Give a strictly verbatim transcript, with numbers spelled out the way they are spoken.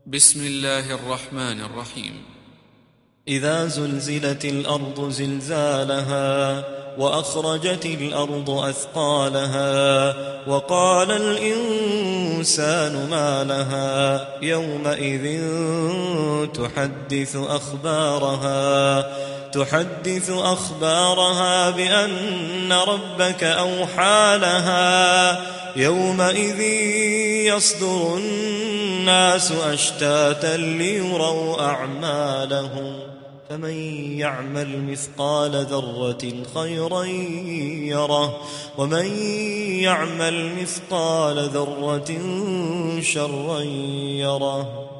بسم الله الرحمن الرحيم. إذا زلزلت الأرض زلزالها وأخرجت الأرض أثقالها وقال الإنسان ما لها يومئذ تحدث أخبارها تحدث أخبارها بأن ربك أوحى لها يومئذ يصدر الناس أشتاتا ليروا أعمالهم فمن يعمل مثقال ذرة خيرا يره ومن يعمل مثقال ذرة شرا يره.